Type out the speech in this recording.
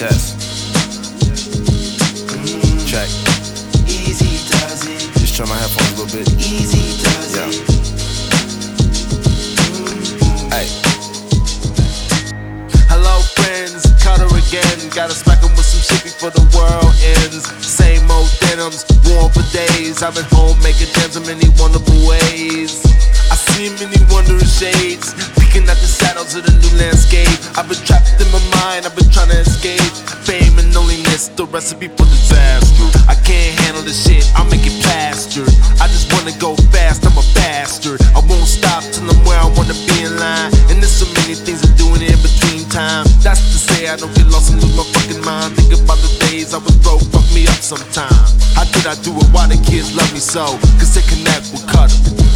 Test. Check. Easy does it. Just turn my headphones a little bit. Easy does it. Hey. Hello friends, Cutter again. Gotta smack 'em with some shit before the world ends. Same old denims, worn for days. I've been home making gems in many wonderful ways. I see many wondrous shades, peeking at the shadows of the new landscape. I've been trapped in my mind, I've been trying to escape fame and loneliness, the recipe for disaster. I can't handle this shit, I'll make it plastered. I just wanna go fast, I'm a bastard. I won't stop till I'm where I wanna be in line. And there's so many things I'm doing in between time. That's to say I don't get lost and lose my fucking mind. Think about the days I was broke, fuck me up sometime. How did I do it? Why the kids love me so? Cause they connect with Cutter.